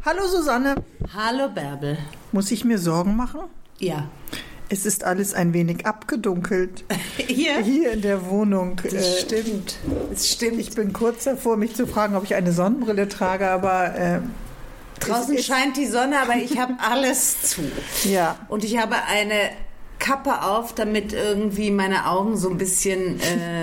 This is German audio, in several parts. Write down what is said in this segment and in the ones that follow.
Hallo Susanne. Hallo Bärbel. Muss ich mir Sorgen machen? Ja. Es ist alles ein wenig abgedunkelt. Hier? Hier in der Wohnung. Das stimmt. Es stimmt. Ich bin kurz davor, mich zu fragen, ob ich eine Sonnenbrille trage, aber... Draußen scheint die Sonne, aber ich habe alles zu. Ja. Und ich habe eine Kappe auf, damit irgendwie meine Augen so ein bisschen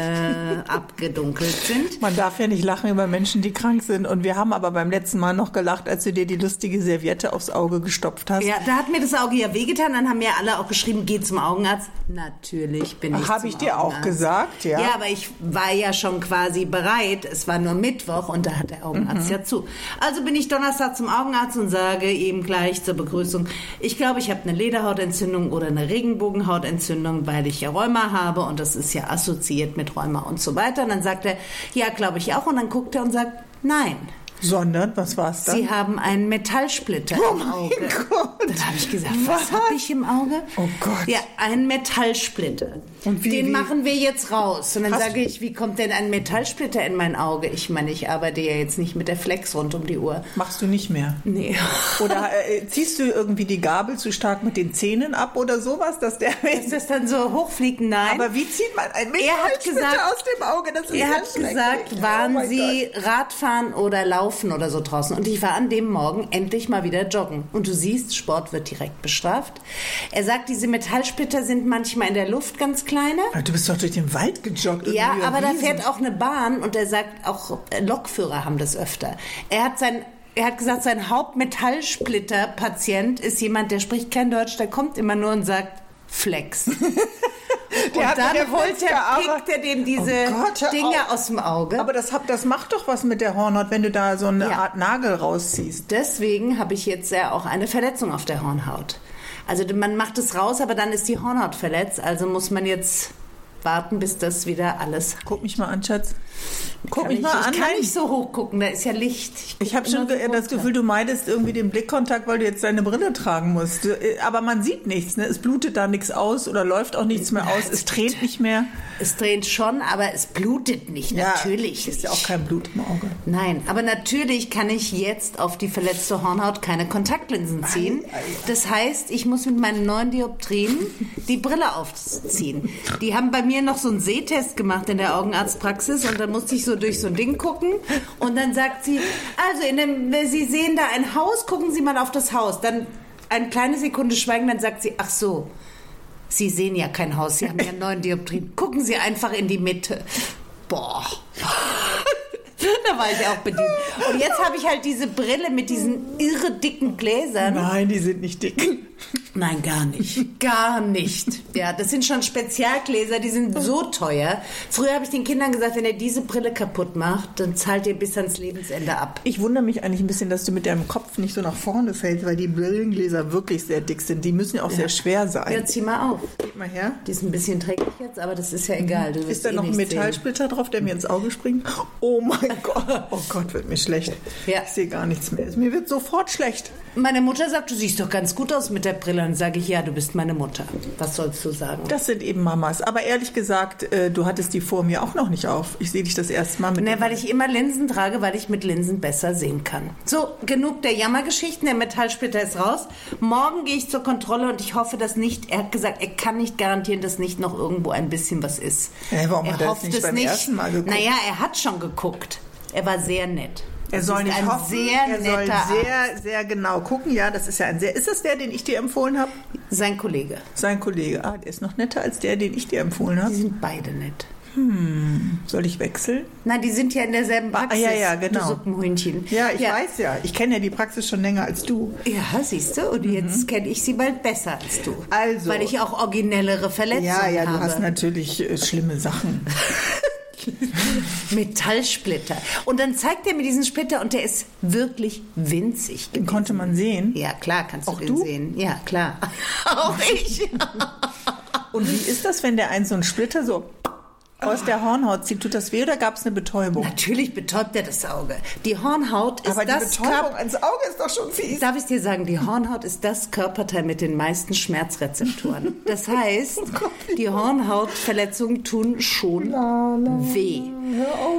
abgedunkelt sind. Man darf ja nicht lachen über Menschen, die krank sind. Und wir haben aber beim letzten Mal noch gelacht, als du dir die lustige Serviette aufs Auge gestopft hast. Ja, da hat mir das Auge ja wehgetan. Dann haben mir alle auch geschrieben, geh zum Augenarzt. Natürlich bin ich Habe ich dir Augenarzt. auch gesagt, ja. Ja, aber ich war ja schon quasi bereit. Es war nur Mittwoch und da hat der Augenarzt ja zu. Also bin ich Donnerstag zum Augenarzt und sage ihm gleich zur Begrüßung, ich glaube, ich habe eine Lederhautentzündung oder eine Regenbogenhautentzündung, weil ich ja Rheuma habe und das ist ja assoziiert mit Rheuma und so weiter. Und dann sagt er, ja, glaube ich auch. Und dann guckt er und sagt, nein. Sondern, was war's dann? Sie haben einen Metallsplitter im Auge. Gott. Dann habe ich gesagt, was habe ich im Auge? Oh Gott. Ja, einen Metallsplitter. Und Den machen wir jetzt raus. Und dann sage ich, wie kommt denn ein Metallsplitter in mein Auge? Ich meine, ich arbeite ja jetzt nicht mit der Flex rund um die Uhr. Machst du nicht mehr? Nee. Oder ziehst du irgendwie die Gabel zu stark mit den Zähnen ab oder sowas, dass der... Dass das dann so hochfliegt? Nein. Aber wie zieht man ein Metallsplitter aus dem Auge? Das ist Er hat gesagt, waren Sie Radfahren oder Laufen oder so draußen. Und ich war an dem Morgen endlich mal wieder joggen. Und du siehst, Sport wird direkt bestraft. Er sagt, diese Metallsplitter sind manchmal in der Luft ganz kleine. Du bist doch durch den Wald gejoggt. Ja, aber da fährt auch eine Bahn und er sagt, auch Lokführer haben das öfter. Er hat gesagt, sein Hauptmetallsplitter-Patient ist jemand, der spricht kein Deutsch, der kommt immer nur und sagt Flex. Und dann pickt er dem diese Dinger aus dem Auge. Aber das macht doch was mit der Hornhaut, wenn du da so eine Art Nagel rausziehst. Deswegen habe ich jetzt ja auch eine Verletzung auf der Hornhaut. Also man macht es raus, aber dann ist die Hornhaut verletzt. Also muss man jetzt warten, bis das wieder alles... Guck mich mal an, Schatz. Ich kann nicht so hoch gucken, da ist ja Licht. Ich habe schon das Gefühl, du meidest irgendwie den Blickkontakt, weil du jetzt deine Brille tragen musst. Aber man sieht nichts, ne? Es blutet da nichts aus oder läuft auch nichts mehr aus. Es tränt nicht mehr. Es tränt schon, aber es blutet nicht, natürlich. Ist ja auch kein Blut im Auge. Nein, aber natürlich kann ich jetzt auf die verletzte Hornhaut keine Kontaktlinsen ziehen. Das heißt, ich muss mit meinen 9 Dioptrien die Brille aufziehen. Die haben bei mir noch so einen Sehtest gemacht in der Augenarztpraxis und dann musste ich so durch so ein Ding gucken und dann sagt sie, also Sie sehen da ein Haus, gucken Sie mal auf das Haus. Dann eine kleine Sekunde schweigen, dann sagt sie, ach so, Sie sehen ja kein Haus, Sie haben ja 9 Dioptrien. Gucken Sie einfach in die Mitte. Boah. Da war ich auch bedient. Und jetzt habe ich halt diese Brille mit diesen irre dicken Gläsern. Nein, die sind nicht dick. Nein, gar nicht. Gar nicht. Ja, das sind schon Spezialgläser, die sind so teuer. Früher habe ich den Kindern gesagt, wenn ihr diese Brille kaputt macht, dann zahlt ihr bis ans Lebensende ab. Ich wundere mich eigentlich ein bisschen, dass du mit deinem Kopf nicht so nach vorne fällst, weil die Brillengläser wirklich sehr dick sind. Die müssen ja auch sehr schwer sein. Ja, zieh mal auf. Gib mal her. Die ist ein bisschen träglich jetzt, aber das ist ja egal. Du ist da noch ein Metallsplitter drauf, der mir ins Auge springt? Oh mein Gott. Oh Gott, wird mir schlecht. Ja. Ich sehe gar nichts mehr. Mir wird sofort schlecht. Meine Mutter sagt, du siehst doch ganz gut aus mit der Brille. Dann sage ich, ja, du bist meine Mutter. Was sollst du sagen? Das sind eben Mamas. Aber ehrlich gesagt, du hattest die vor mir auch noch nicht auf. Ich sehe dich das erste Mal mit. Ne, weil ich immer Linsen trage, weil ich mit Linsen besser sehen kann. So, genug der Jammergeschichten. Der Metallsplitter ist raus. Morgen gehe ich zur Kontrolle und ich hoffe, dass nicht, er hat gesagt, er kann nicht garantieren, dass nicht noch irgendwo ein bisschen was ist. Warum hat er das nicht beim ersten Mal geguckt? Naja, er hat schon geguckt. Er war sehr nett. Er soll nicht hoffen, er soll sehr, sehr genau gucken. Ja, das ist ja ist das der, den ich dir empfohlen habe? Sein Kollege. Sein Kollege. Ah, der ist noch netter als der, den ich dir empfohlen habe. Die sind beide nett. Soll ich wechseln? Nein, die sind ja in derselben Praxis. Ja, genau. Du Suppenhühnchen. Ja, ich weiß ja. Ich kenne ja die Praxis schon länger als du. Ja, siehst du. Und jetzt kenne ich sie bald besser als du. Also. Weil ich auch originellere Verletzungen habe. Ja, du hast natürlich schlimme Sachen. Metallsplitter. Und dann zeigt er mir diesen Splitter und der ist wirklich winzig. Den konnte man sehen? Ja, klar, kannst du auch den du? sehen. Ja, klar. Auch ich. Und wie ist das, wenn der so einen Splitter so aus der Hornhaut zieht. Tut das weh oder gab es eine Betäubung? Natürlich betäubt er das Auge. Die Hornhaut ist aber die das Betäubung ans Auge ist doch schon fies. Darf ich dir sagen, die Hornhaut ist das Körperteil mit den meisten Schmerzrezeptoren. Das heißt, die Hornhautverletzungen tun schon weh. Hör auf,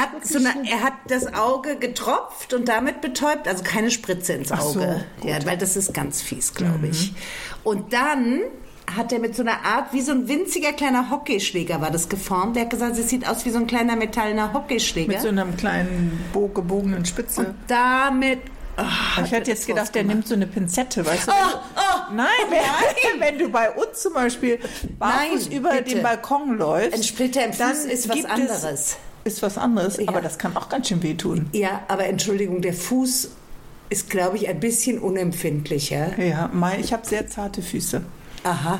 Er hat das Auge getropft und damit betäubt, also keine Spritze ins Auge. So, ja, weil das ist ganz fies, glaube ich. Und dann hat er mit so einer Art, wie so ein winziger kleiner Hockeyschläger war das geformt. Der hat gesagt, es sieht aus wie so ein kleiner metallener Hockeyschläger. Mit so einem kleinen gebogenen Spitze. Und damit... ich hätte jetzt gedacht, der nimmt so eine Pinzette, weißt du? Nein, wenn du bei uns zum Beispiel barfuß über den Balkon läufst, ein Splitter im Fuß ist was anderes. Ist was anderes, aber das kann auch ganz schön wehtun. Ja, aber Entschuldigung, der Fuß ist, glaube ich, ein bisschen unempfindlicher. Ja, ich habe sehr zarte Füße. Aha.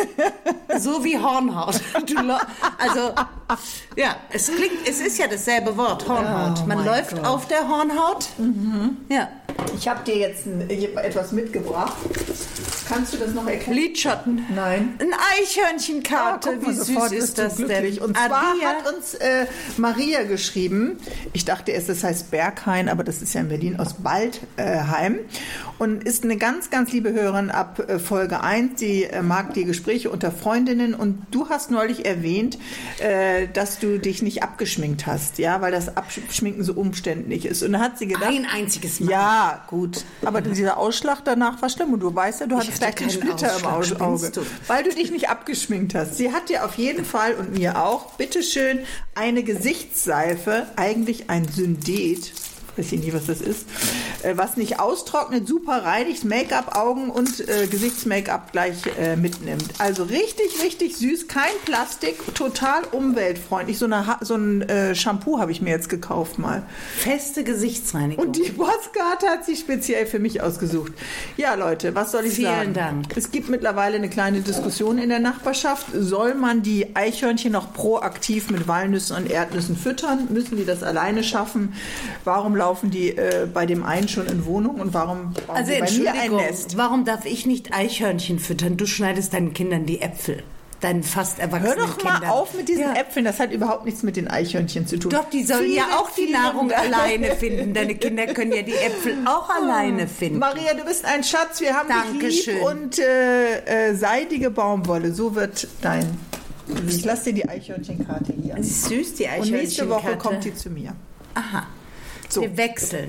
So wie Hornhaut. Also, ja, es ist ja dasselbe Wort, Hornhaut. Man läuft auf der Hornhaut. Mhm. Ja. Ich habe dir jetzt etwas mitgebracht. Kannst du das noch erkennen? Lidschatten. Nein. Ein Eichhörnchenkarte. Wie süß ist das denn? Und zwar hat uns Maria geschrieben, ich dachte erst, das heißt Berghain, aber das ist ja in Berlin, aus Baldheim. Und ist eine ganz, ganz liebe Hörerin ab Folge 1. Die mag die Gespräche unter Freundinnen. Und du hast neulich erwähnt, dass du dich nicht abgeschminkt hast, ja, weil das Abschminken so umständlich ist. Und da hat sie gedacht... Ein einziges Mal. Ja, gut. Aber dieser Ausschlag danach war schlimm. Und du weißt ja, du hattest gleich einen Splitter im Auge, weil du dich nicht abgeschminkt hast. Sie hat dir auf jeden Fall und mir auch, bitteschön, eine Gesichtsseife, eigentlich ein Syndet, weiß ich nicht, was das ist, was nicht austrocknet, super reinigt, Make-up, Augen und Gesichtsmake-up gleich mitnimmt. Also richtig, richtig süß, kein Plastik, total umweltfreundlich. So ein Shampoo habe ich mir jetzt gekauft mal. Feste Gesichtsreinigung. Und die Postkarte hat sie speziell für mich ausgesucht. Ja, Leute, was soll ich sagen? Vielen Dank. Es gibt mittlerweile eine kleine Diskussion in der Nachbarschaft. Soll man die Eichhörnchen noch proaktiv mit Walnüssen und Erdnüssen füttern? Müssen die das alleine schaffen? Warum laufen die bei dem einen schon in Wohnung und warum bauen sie bei mir ein Nest? Warum darf ich nicht Eichhörnchen füttern? Du schneidest deinen Kindern die Äpfel. Deinen fast erwachsenen Kindern. Hör doch mal auf mit diesen Äpfeln, das hat überhaupt nichts mit den Eichhörnchen zu tun. Doch, die sollen ja auch die Nahrung alleine finden. Deine Kinder können ja die Äpfel auch alleine finden. Maria, du bist ein Schatz, wir haben dich lieb und seidige Baumwolle, so wird dein... Ich lasse dir die Eichhörnchenkarte hier. Das ist süß, die Eichhörnchenkarte. Und nächste Woche kommt die zu mir. Aha. So. Wir wechseln.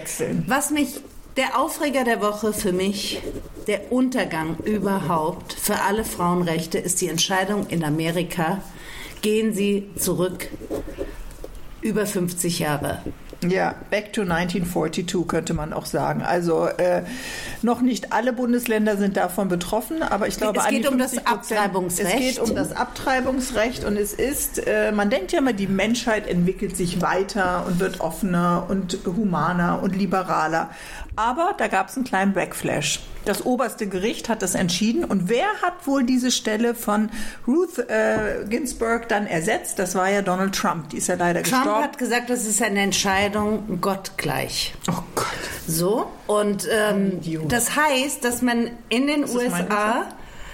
Der Aufreger der Woche für mich, der Untergang überhaupt für alle Frauenrechte, ist die Entscheidung in Amerika, gehen sie zurück über 50 Jahre. Ja, back to 1942 könnte man auch sagen. Also noch nicht alle Bundesländer sind davon betroffen, aber ich glaube, es geht um das Abtreibungsrecht. Es geht um das Abtreibungsrecht und es ist, man denkt ja immer, die Menschheit entwickelt sich weiter und wird offener und humaner und liberaler. Aber da gab es einen kleinen Backflash. Das oberste Gericht hat das entschieden. Und wer hat wohl diese Stelle von Ruth Ginsburg dann ersetzt? Das war ja Donald Trump. Die ist ja leider gestorben. Trump hat gesagt, das ist eine Entscheidung gottgleich. Oh Gott. So, und das heißt, dass man in den USA...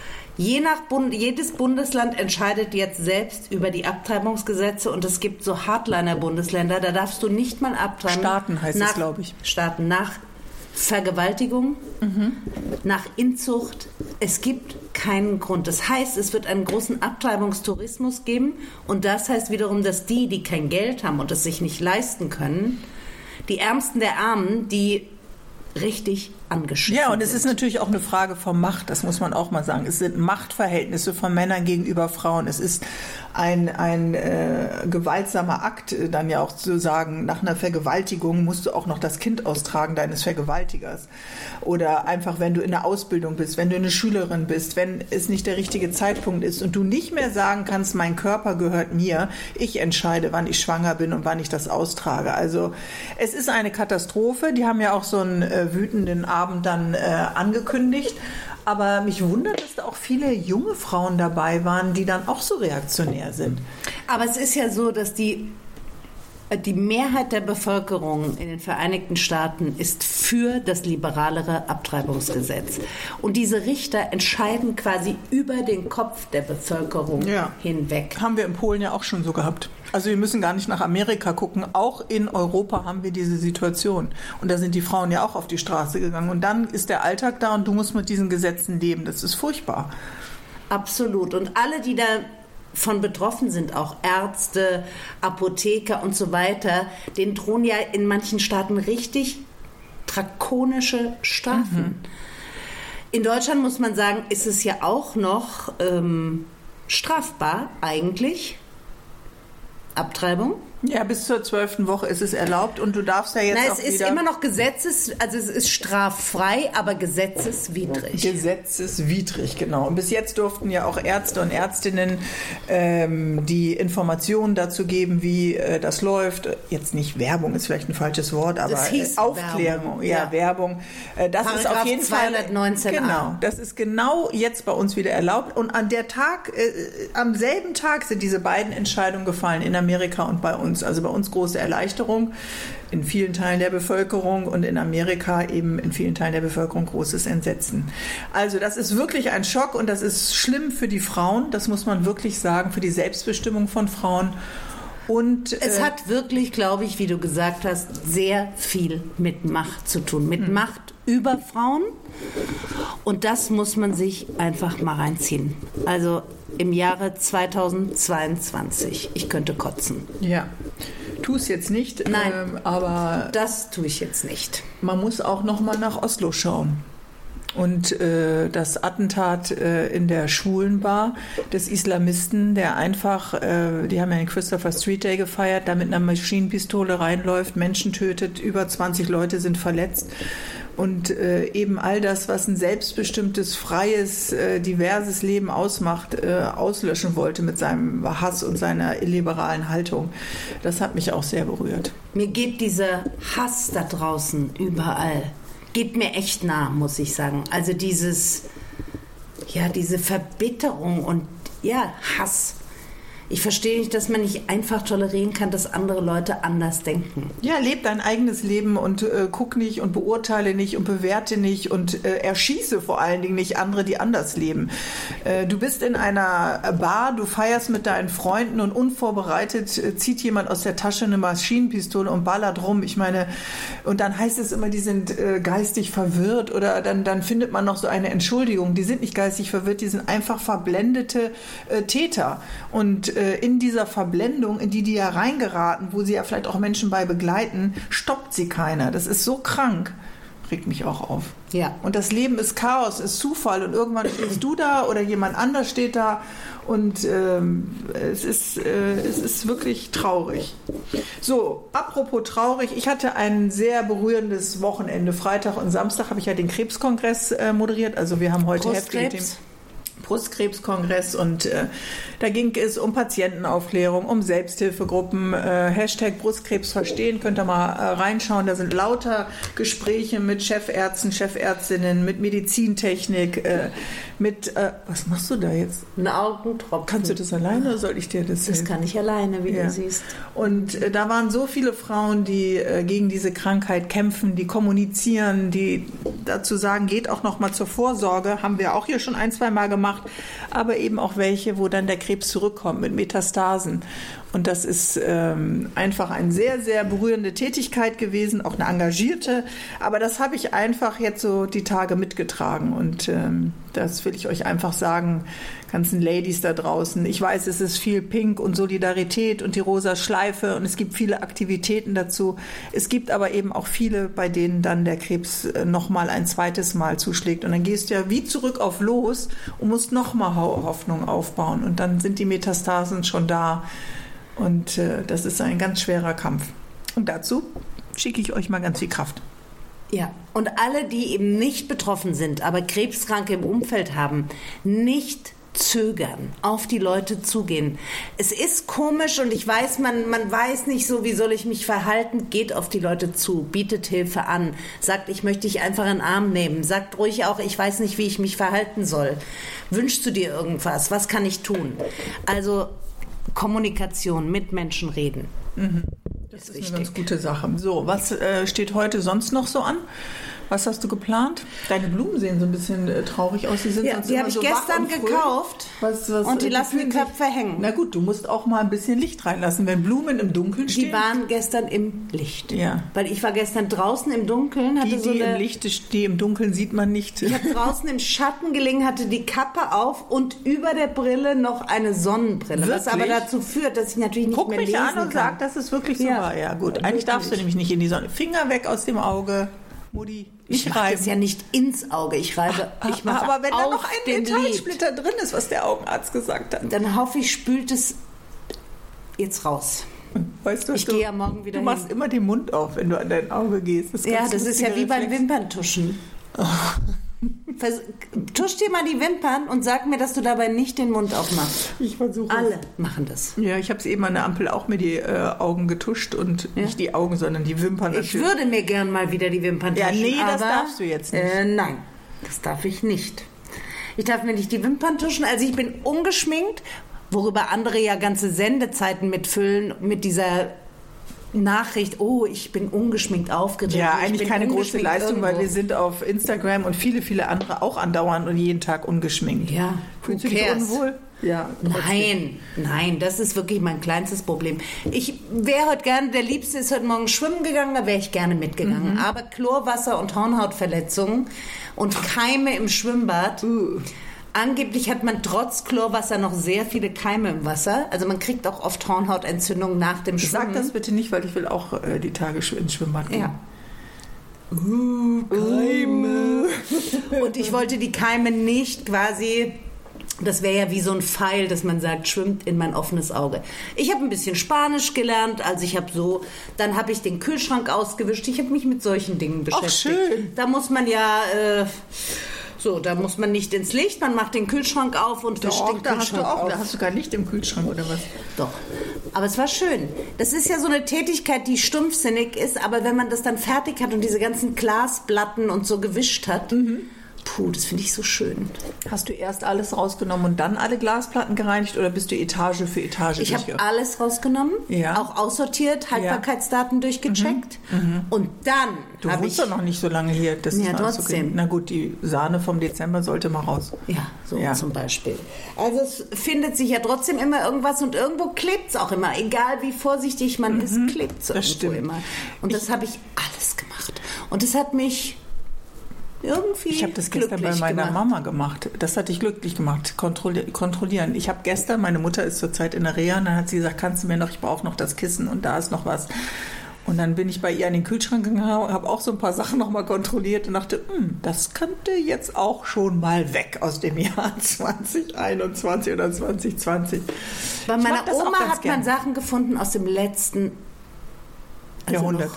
Jedes Bundesland entscheidet jetzt selbst über die Abtreibungsgesetze und es gibt so Hardliner-Bundesländer, da darfst du nicht mal abtreiben. Staaten heißt es, glaube ich. Staaten nach Vergewaltigung, nach Inzucht. Es gibt keinen Grund. Das heißt, es wird einen großen Abtreibungstourismus geben und das heißt wiederum, dass die kein Geld haben und es sich nicht leisten können, die Ärmsten der Armen, die richtig angeschissen sind. Ja, und es ist natürlich auch eine Frage von Macht, das muss man auch mal sagen. Es sind Machtverhältnisse von Männern gegenüber Frauen. Es ist ein gewaltsamer Akt, dann ja auch zu sagen, nach einer Vergewaltigung musst du auch noch das Kind austragen deines Vergewaltigers. Oder einfach, wenn du in der Ausbildung bist, wenn du eine Schülerin bist, wenn es nicht der richtige Zeitpunkt ist und du nicht mehr sagen kannst, mein Körper gehört mir, ich entscheide, wann ich schwanger bin und wann ich das austrage. Also es ist eine Katastrophe. Die haben ja auch so einen wütenden Abend dann angekündigt. Aber mich wundert, dass da auch viele junge Frauen dabei waren, die dann auch so reaktionär sind. Aber es ist ja so, dass die Die Mehrheit der Bevölkerung in den Vereinigten Staaten ist für das liberalere Abtreibungsgesetz. Und diese Richter entscheiden quasi über den Kopf der Bevölkerung hinweg. Haben wir in Polen ja auch schon so gehabt. Also wir müssen gar nicht nach Amerika gucken. Auch in Europa haben wir diese Situation. Und da sind die Frauen ja auch auf die Straße gegangen. Und dann ist der Alltag da und du musst mit diesen Gesetzen leben. Das ist furchtbar. Absolut. Und alle, die davon betroffen sind, auch Ärzte, Apotheker und so weiter, denen drohen ja in manchen Staaten richtig drakonische Strafen. In Deutschland, muss man sagen, ist es ja auch noch strafbar eigentlich. Abtreibung? Ja, bis zur 12. Woche ist es erlaubt und du darfst ja jetzt auch wieder... Es ist immer noch also es ist straffrei, aber gesetzeswidrig. Gesetzeswidrig, genau. Und bis jetzt durften ja auch Ärzte und Ärztinnen die Informationen dazu geben, wie das läuft. Jetzt nicht Werbung, ist vielleicht ein falsches Wort, aber Aufklärung. Werbung. Das Paragraph ist auf jeden 219a. Fall... Genau, das ist genau jetzt bei uns wieder erlaubt. Und am selben Tag sind diese beiden Entscheidungen gefallen, in Amerika und bei uns. Also bei uns große Erleichterung in vielen Teilen der Bevölkerung und in Amerika eben in vielen Teilen der Bevölkerung großes Entsetzen. Also das ist wirklich ein Schock und das ist schlimm für die Frauen, das muss man wirklich sagen, für die Selbstbestimmung von Frauen. Und es hat wirklich, glaube ich, wie du gesagt hast, sehr viel mit Macht zu tun, mit Macht über Frauen. Und das muss man sich einfach mal reinziehen. Also im Jahre 2022. Ich könnte kotzen. Ja, tu es jetzt nicht. Nein, aber das tue ich jetzt nicht. Man muss auch noch mal nach Oslo schauen. Und das Attentat in der Schwulenbar des Islamisten, der einfach, die haben ja den Christopher Street Day gefeiert, da mit einer Maschinenpistole reinläuft, Menschen tötet, über 20 Leute sind verletzt. Und eben all das, was ein selbstbestimmtes, freies, diverses Leben ausmacht, auslöschen wollte mit seinem Hass und seiner illiberalen Haltung. Das hat mich auch sehr berührt. Mir geht dieser Hass da draußen überall, geht mir echt nah, muss ich sagen. Also diese Verbitterung und Hass. Ich verstehe nicht, dass man nicht einfach tolerieren kann, dass andere Leute anders denken. Ja, leb dein eigenes Leben und guck nicht und beurteile nicht und bewerte nicht und erschieße vor allen Dingen nicht andere, die anders leben. Du bist in einer Bar, du feierst mit deinen Freunden und unvorbereitet zieht jemand aus der Tasche eine Maschinenpistole und ballert rum. Ich meine, und dann heißt es immer, die sind geistig verwirrt oder dann findet man noch so eine Entschuldigung. Die sind nicht geistig verwirrt, die sind einfach verblendete Täter. Und in dieser Verblendung, in die ja reingeraten, wo sie ja vielleicht auch Menschen bei begleiten, stoppt sie keiner. Das ist so krank. Regt mich auch auf. Ja. Und das Leben ist Chaos, ist Zufall und irgendwann stehst du da oder jemand anders steht da und es ist wirklich traurig. So, apropos traurig, ich hatte ein sehr berührendes Wochenende. Freitag und Samstag habe ich ja den Krebskongress moderiert. Also wir haben heute heftige Themen. Brustkrebskongress und da ging es um Patientenaufklärung, um Selbsthilfegruppen, Hashtag Brustkrebs verstehen, könnt ihr mal reinschauen, da sind lauter Gespräche mit Chefärzten, Chefärztinnen, mit Medizintechnik, was machst du da jetzt? Ein Augentropfen. Kannst du das alleine oder soll ich dir das helfen? Das kann ich alleine, wie du siehst. Und da waren so viele Frauen, die gegen diese Krankheit kämpfen, die kommunizieren, die dazu sagen, geht auch noch mal zur Vorsorge, haben wir auch hier schon 1-2 Mal gemacht, aber eben auch welche, wo dann der Krebs zurückkommt mit Metastasen. Und das ist einfach eine sehr, sehr berührende Tätigkeit gewesen, auch eine engagierte. Aber das habe ich einfach jetzt so die Tage mitgetragen. Und das will ich euch einfach sagen, ganzen Ladies da draußen. Ich weiß, es ist viel Pink und Solidarität und die rosa Schleife und es gibt viele Aktivitäten dazu. Es gibt aber eben auch viele, bei denen dann der Krebs nochmal ein zweites Mal zuschlägt. Und dann gehst du ja wie zurück auf los und musst nochmal Hoffnung aufbauen. Und dann sind die Metastasen schon da. Und das ist ein ganz schwerer Kampf. Und dazu schicke ich euch mal ganz viel Kraft. Ja, und alle, die eben nicht betroffen sind, aber Krebskranke im Umfeld haben, nicht zögern, auf die Leute zugehen. Es ist komisch und ich weiß, man weiß nicht so, wie soll ich mich verhalten. Geht auf die Leute zu, bietet Hilfe an, sagt, ich möchte dich einfach in den Arm nehmen, sagt ruhig auch, ich weiß nicht, wie ich mich verhalten soll. Wünschst du dir irgendwas? Was kann ich tun? Also Kommunikation, mit Menschen reden. Das ist eine ganz gute Sache. So, was steht heute sonst noch so an? Was hast du geplant? Deine Blumen sehen so ein bisschen traurig aus. Die sind Ja, die habe ich so gestern gekauft und die lassen die Köpfe hängen. Na gut, du musst auch mal ein bisschen Licht reinlassen, wenn Blumen im Dunkeln stehen. Die waren gestern im Licht. Ja. Weil ich war gestern draußen im Dunkeln. Hatte Die im Dunkeln sieht man nicht. Ich habe draußen im Schatten gelegen, hatte die Kappe auf und über der Brille noch eine Sonnenbrille. Wirklich? Was aber dazu führt, dass ich natürlich nicht mehr lesen kann. Guck mich an und sag, dass es wirklich so war. Ja gut, eigentlich darfst du nämlich nicht in die Sonne. Finger weg aus dem Auge. Mutti, ich reibe es ja nicht ins Auge, ich reibe, ich mache aber wenn da auf noch ein den Metallsplitter drin ist, was der Augenarzt gesagt hat. Dann hoffe ich, spült es jetzt raus. Weißt du, ich gehe ja morgen wieder hin. Du machst immer den Mund auf, wenn du an dein Auge gehst. Das ist ja wie beim Wimperntuschen. Oh. Tusch dir mal die Wimpern und sag mir, dass du dabei nicht den Mund aufmachst. Ich versuche Alle machen das. Ja, ich habe es eben an der Ampel auch mir die Augen getuscht und nicht die Augen, sondern die Wimpern. Ich würde mir gern mal wieder die Wimpern tuschen. Ja, nee, das darfst du jetzt nicht. Nein, das darf ich nicht. Ich darf mir nicht die Wimpern tuschen. Also ich bin ungeschminkt, worüber andere ja ganze Sendezeiten mitfüllen mit dieser Nachricht, oh, ich bin ungeschminkt aufgeregt. Ja, eigentlich keine große Leistung, weil wir sind auf Instagram und viele, viele andere auch andauernd und jeden Tag ungeschminkt. Ja, fühlst du dich unwohl? Ja, nein, das ist wirklich mein kleinstes Problem. Ich wäre heute gerne, der Liebste ist heute Morgen schwimmen gegangen, da wäre ich gerne mitgegangen. Aber Chlorwasser und Hornhautverletzungen und Keime im Schwimmbad. Angeblich hat man trotz Chlorwasser noch sehr viele Keime im Wasser. Also man kriegt auch oft Hornhautentzündungen nach dem Schwimmen. Sag das bitte nicht, weil ich will auch die Tage ins Schwimmbad gehen. Ja. Keime. Und ich wollte die Keime nicht quasi... Das wäre ja wie so ein Pfeil, dass man sagt, schwimmt in mein offenes Auge. Ich habe ein bisschen Spanisch gelernt, also dann habe ich den Kühlschrank ausgewischt. Ich habe mich mit solchen Dingen beschäftigt. Ach, schön. Da muss man ja... da muss man nicht ins Licht, man macht den Kühlschrank auf und wischt den Kühlschrank auf. Da hast du gar Licht im Kühlschrank, oder was? Doch, aber es war schön. Das ist ja so eine Tätigkeit, die stumpfsinnig ist, aber wenn man das dann fertig hat und diese ganzen Glasplatten und so gewischt hat, das finde ich so schön. Hast du erst alles rausgenommen und dann alle Glasplatten gereinigt oder bist du Etage für Etage Ich habe alles rausgenommen, auch aussortiert, Haltbarkeitsdaten durchgecheckt und dann Du wohnst doch noch nicht so lange hier. Das ja, trotzdem. Na gut, die Sahne vom Dezember sollte mal raus. Ja, zum Beispiel. Also es findet sich ja trotzdem immer irgendwas und irgendwo klebt es auch immer. Egal wie vorsichtig man ist, klebt es irgendwo immer. Und das habe ich alles gemacht. Und das hat mich... Ich habe das gestern bei meiner Mama gemacht. Das hat dich glücklich gemacht. Kontrollieren. Ich habe gestern, meine Mutter ist zurzeit in der Reha, und dann hat sie gesagt, kannst du mir noch, ich brauche noch das Kissen und da ist noch was. Und dann bin ich bei ihr an den Kühlschrank gegangen, habe auch so ein paar Sachen nochmal kontrolliert und dachte, das könnte jetzt auch schon mal weg aus dem Jahr 2021 oder 2020. Bei meiner Oma hat man Sachen gefunden aus dem letzten Jahrhundert.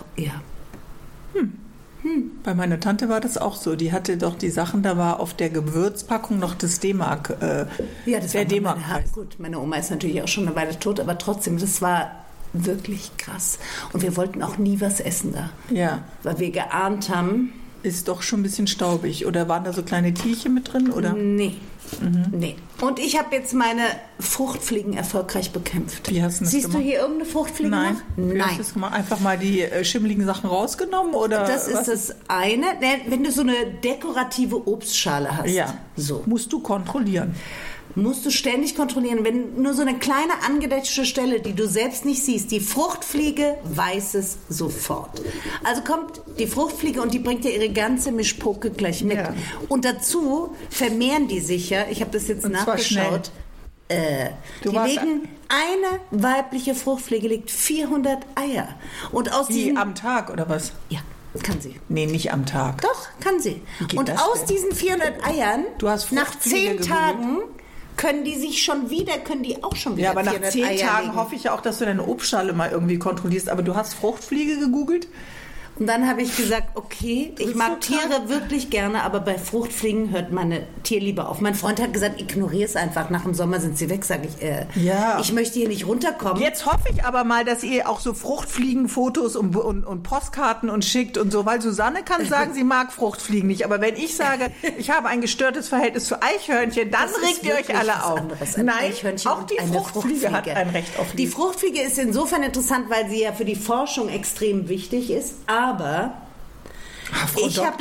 Bei meiner Tante war das auch so. Die hatte doch die Sachen, da war auf der Gewürzpackung noch das D-Mark. Der D-Mark-Preis. Gut, meine Oma ist natürlich auch schon eine Weile tot, aber trotzdem, das war wirklich krass. Und wir wollten auch nie was essen da. Ja. Weil wir geahnt haben... Ist doch schon ein bisschen staubig. Oder waren da so kleine Tierchen mit drin? Oder? Nee. Nee. Und ich habe jetzt meine Fruchtfliegen erfolgreich bekämpft. Wie hast du das Siehst gemacht? du hier irgendeine Fruchtfliege Nein. noch? Wie hast du das gemacht? Einfach mal die schimmeligen Sachen rausgenommen? Oder das ist das eine. Wenn du so eine dekorative Obstschale hast. Ja. So. Musst du kontrollieren. Musst du ständig kontrollieren. Wenn nur so eine kleine angedeckte Stelle, die du selbst nicht siehst, die Fruchtfliege weiß es sofort. Also kommt die Fruchtfliege und die bringt ja ihre ganze Mischpoke gleich mit. Ja. Und dazu vermehren die sich ja, ich habe das jetzt nachgeschaut, die legen, eine weibliche Fruchtfliege legt 400 Eier. Und aus die am Tag oder was? Ja. Kann sie. Nee, nicht am Tag. Doch, kann sie. Und aus diesen 400 Eiern, nach 10 Tagen... können die auch schon wieder Ja, aber nach 10 Tagen hoffe ich ja auch, dass du deine Obstschale mal irgendwie kontrollierst. Aber du hast Fruchtfliege gegoogelt? Und dann habe ich gesagt, okay, ich mag Tiere wirklich gerne, aber bei Fruchtfliegen hört meine Tierliebe auf. Mein Freund hat gesagt, ignoriere es einfach, nach dem Sommer sind sie weg, sage ich. Ich möchte hier nicht runterkommen. Jetzt hoffe ich aber mal, dass ihr auch so Fruchtfliegenfotos und Postkarten und schickt und so, weil Susanne kann sagen, sie mag Fruchtfliegen nicht. Aber wenn ich sage, ich habe ein gestörtes Verhältnis zu Eichhörnchen, dann regt ihr euch alle auf. Nein, auch die Fruchtfliege hat ein Recht auf Liebe. Die Fruchtfliege ist insofern interessant, weil sie ja für die Forschung extrem wichtig ist, aber ich habe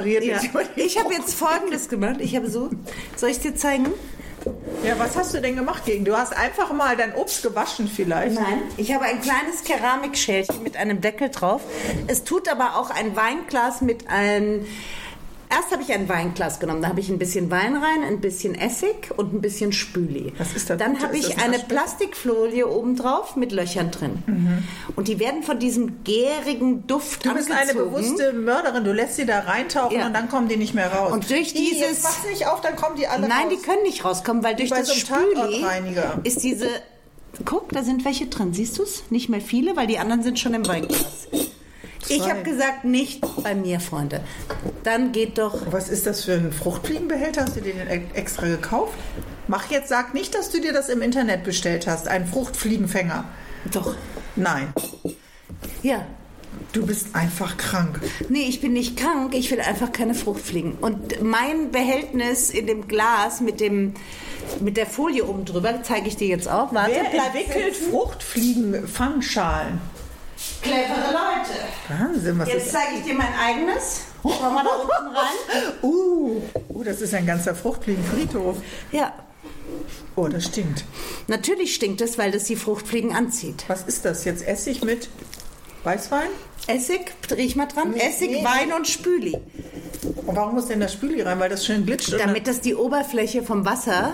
jetzt Folgendes gemacht. Soll ich es dir zeigen? Ja, was hast du denn gemacht gegen? Du hast einfach mal dein Obst gewaschen vielleicht. Nein, ich habe ein kleines Keramikschälchen mit einem Deckel drauf. Es tut aber auch ein Weinglas mit einem... Erst habe ich ein Weinglas genommen, da habe ich ein bisschen Wein rein, ein bisschen Essig und ein bisschen Spüli. Was ist das? Dann habe ich eine Plastikfolie oben drauf mit Löchern drin. Mhm. Und die werden von diesem gärigen Duft angezogen. Du bist eine bewusste Mörderin, du lässt sie da reintauchen und dann kommen die nicht mehr raus. Und durch dieses... Mach's nicht auf, dann kommen die alle raus. Nein, die können nicht rauskommen, weil durch das Spüli ist diese... Guck, da sind welche drin, siehst du es? Nicht mehr viele, weil die anderen sind schon im Weinglas. Ich habe gesagt, nicht bei mir, Freunde. Dann geht doch... Was ist das für ein Fruchtfliegenbehälter? Hast du den extra gekauft? Sag nicht, dass du dir das im Internet bestellt hast. Ein Fruchtfliegenfänger. Doch. Nein. Ja. Du bist einfach krank. Nee, ich bin nicht krank. Ich will einfach keine Fruchtfliegen. Und mein Behältnis in dem Glas mit der Folie oben drüber zeige ich dir jetzt auch. Warte, wer entwickelt Fruchtfliegenfangschalen? Clevere Leute. Wahnsinn, was jetzt zeige ich dir mein eigenes. Schau mal da unten rein. Das ist ein ganzer Fruchtfliegenfriedhof. Ja. Oh, das stinkt. Natürlich stinkt es, weil das die Fruchtfliegen anzieht. Was ist das jetzt? Essig mit Weißwein? Essig, riech mal dran. Essig, Wein und Spüli. Und warum muss denn das Spüli rein? Weil das schön glitscht? Damit das die Oberfläche vom Wasser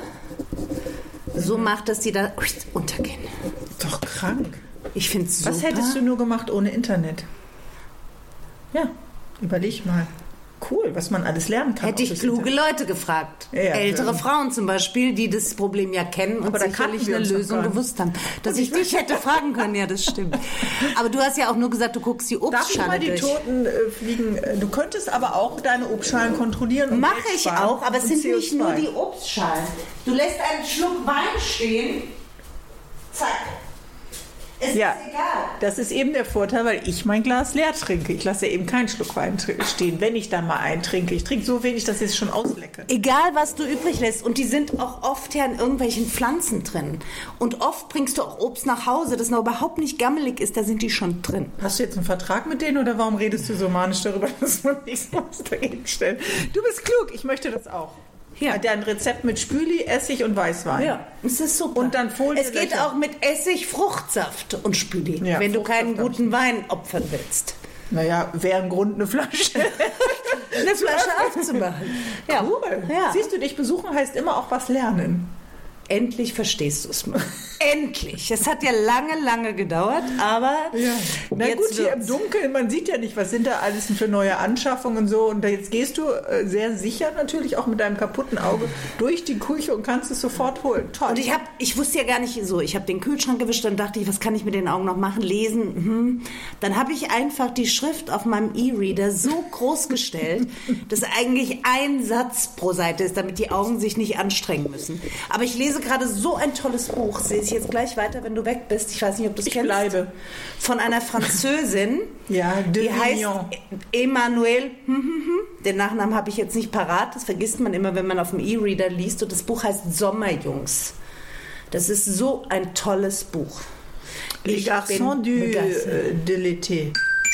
so macht, dass die da untergehen. Doch krank. Ich finde es super. Was hättest du nur gemacht ohne Internet? Ja, überleg mal. Cool, was man alles lernen kann. Hätte ich kluge Leute gefragt. Ja, ältere Frauen zum Beispiel, die das Problem ja kennen und sicherlich eine Lösung gewusst haben. Dass ich dich hätte fragen können, ja, das stimmt. Aber du hast ja auch nur gesagt, du guckst die Obstschale durch. Darf ich mal die toten Fliegen... Du könntest aber auch deine Obstschalen kontrollieren. Mache ich auch, aber es sind nicht nur die Obstschalen. Du lässt einen Schluck Wein stehen, zack. Es ist egal. Das ist eben der Vorteil, weil ich mein Glas leer trinke. Ich lasse ja eben keinen Schluck Wein stehen, wenn ich dann mal einen trinke. Ich trinke so wenig, dass ich es schon auslecke. Egal, was du übrig lässt. Und die sind auch oft ja in irgendwelchen Pflanzen drin. Und oft bringst du auch Obst nach Hause, das noch überhaupt nicht gammelig ist, da sind die schon drin. Hast du jetzt einen Vertrag mit denen oder warum redest du so manisch darüber, dass man nichts dagegen stellt? Du bist klug, ich möchte das auch. Ja. Hat ja ein Rezept mit Spüli, Essig und Weißwein. Ja, es ist super. Und dann Folie. Es geht auch mit Essig, Fruchtsaft und Spüli, wenn du keinen guten Wein opfern willst. Naja, wäre ein Grund, eine Flasche. eine Flasche aufzumachen. Ja. Cool. Ja. Siehst du, dich besuchen heißt immer auch was lernen. Endlich verstehst du es mal. Endlich. Es hat ja lange, lange gedauert, aber Na jetzt gut, hier im Dunkeln, man sieht ja nicht, was sind da alles für neue Anschaffungen und so. Und jetzt gehst du sehr sicher natürlich auch mit deinem kaputten Auge durch die Küche und kannst es sofort holen. Toll. Und ich wusste ja gar nicht so, ich habe den Kühlschrank gewischt, dann dachte ich, was kann ich mit den Augen noch machen? Lesen. Dann habe ich einfach die Schrift auf meinem E-Reader so groß gestellt, dass eigentlich ein Satz pro Seite ist, damit die Augen sich nicht anstrengen müssen. Aber ich lese gerade so ein tolles Buch, sehe ich jetzt gleich weiter, wenn du weg bist. Ich weiß nicht, ob du es kennst. Ich bleibe. Von einer Französin. Die heißt Emmanuelle. Den Nachnamen habe ich jetzt nicht parat. Das vergisst man immer, wenn man auf dem E-Reader liest. Und das Buch heißt Sommerjungs. Das ist so ein tolles Buch. Les Garçons de l'été.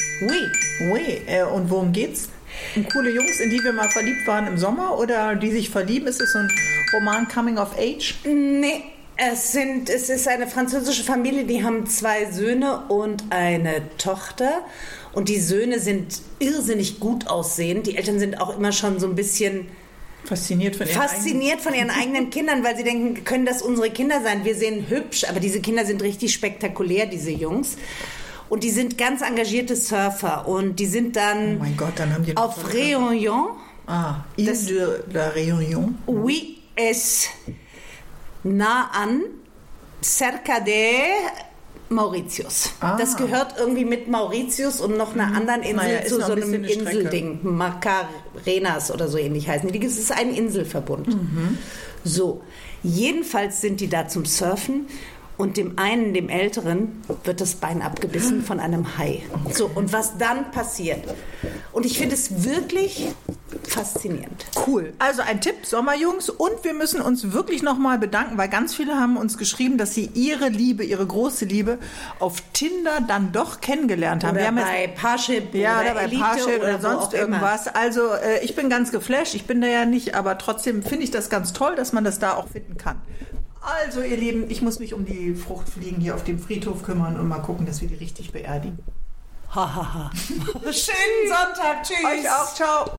Oui. Und worum geht's? Um coole Jungs, in die wir mal verliebt waren im Sommer oder die sich verlieben? Ist es so ein Roman Coming of Age? Nee, es ist eine französische Familie, die haben 2 Söhne und eine Tochter. Und die Söhne sind irrsinnig gut aussehend. Die Eltern sind auch immer schon so ein bisschen fasziniert von ihren eigenen Kindern, weil sie denken, können das unsere Kinder sein? Wir sehen hübsch, aber diese Kinder sind richtig spektakulär, diese Jungs. Und die sind ganz engagierte Surfer und die sind dann, oh mein Gott, dann haben die auf Réunion. Ile de la Réunion. Oui, es nah an, cerca de Mauritius. Das gehört irgendwie mit Mauritius und noch einer anderen Insel zu so einem Inselding. Macarenas oder so ähnlich heißen die. Es ist ein Inselverbund. So, jedenfalls sind die da zum Surfen. Und dem einen, dem Älteren, wird das Bein abgebissen von einem Hai. So, und was dann passiert. Und ich finde es wirklich faszinierend. Cool. Also ein Tipp, Sommerjungs. Und wir müssen uns wirklich nochmal bedanken, weil ganz viele haben uns geschrieben, dass sie ihre Liebe, ihre große Liebe auf Tinder dann doch kennengelernt haben. Oder wir haben bei Parship oder bei Parship oder sonst irgendwas. Also ich bin ganz geflasht. Ich bin da ja nicht, aber trotzdem finde ich das ganz toll, dass man das da auch finden kann. Also, ihr Lieben, ich muss mich um die Fruchtfliegen hier auf dem Friedhof kümmern und mal gucken, dass wir die richtig beerdigen. Hahaha. Schönen Sonntag. Tschüss. Euch auch. Ciao.